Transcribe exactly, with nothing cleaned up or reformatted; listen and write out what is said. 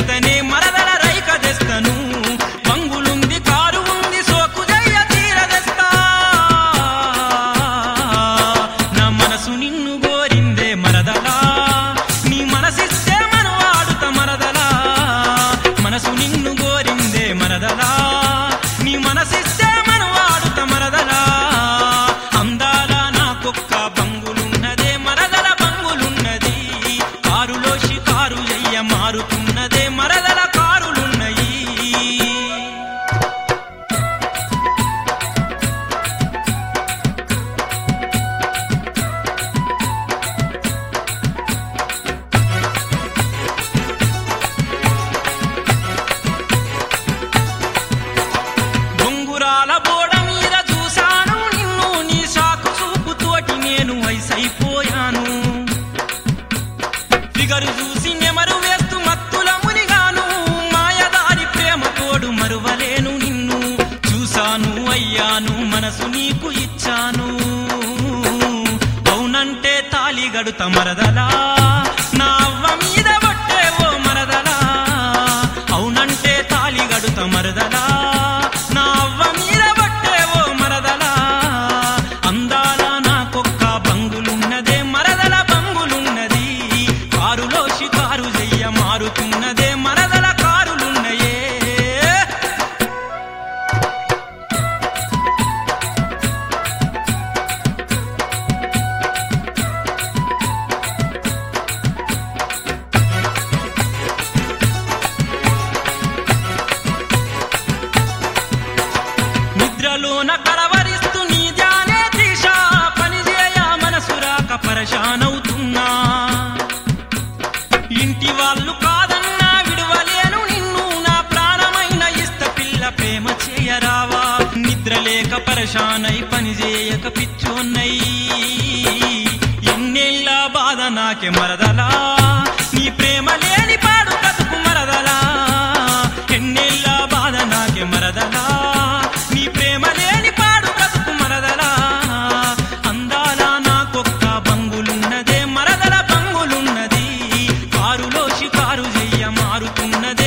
తెస్తనే మరదల రైక తెస్తను బంగులుంది కారు ఉంది సోకు జయ్య తీర తెస్తా నా మనసు నిన్ను గోరిందే మరదలా నీ మనసిస్తే మను వాడుత మరదలా మనసు నిన్ను గోరిందే మరదలా నీ మనసిస్తే మను వాడుత మరదలా అందాల నాకొక్క బంగులున్నదే మరదల బంగులున్నది కారులో షికారు జయ్య మారుతున్నదే మరదల కారులున్నయి బొంగురాల బోడ మీద చూశాను నిన్ను నీ సాకు చూపుతోటి నేను వయసైపోయాను ఫిగరు చూసి నెమరు వేస్తూ మత్తుల మునిగాను మాయదారి ప్రేమ తోడు మరువలేను నిన్ను చూశాను అయ్యాను మనసు నీకు ఇచ్చాను అవునంటే తాలి గడుత మరదలా నా అవ్వ మీద పట్టే ఓ మరదలా అవునంటే తాలి గడుత మరదలా నా అవ్వ మీద పట్టే ఓ మరదలా అందాల నాకొక్క బంగులున్నదే మరదల బంగులున్నది కారులో షికారు జయ్య మారుతున్నదే మరదల కారులున్నయే నిద్రలోన కలవరిస్తూ నీ ధ్యానే దిశ పనిచేయ మనసు రాక పరశానవుతున్నా ఇంటి వాళ్ళు కాదన్నా విడువలేను నిన్ను నా ప్రాణమైన ఇస్త పిల్ల ప్రేమ చేయరావా నిద్రలేక పరశానై పని చేయక పిచ్చోన్నై ఎన్నేళ్ళ బాధ నాకే మరదలా నీ ప్రేమ లేని పాడు కతుకు మరదలా ఎన్నేళ్ళ బాధ నాకే మరదలా నీ ప్రేమ లేని పాడు కతుకు మరదలా అందాల నాకొక్క బంగులున్నదే మరదల బంగులున్నది కారులో షికారు జయ్య మారుతున్నది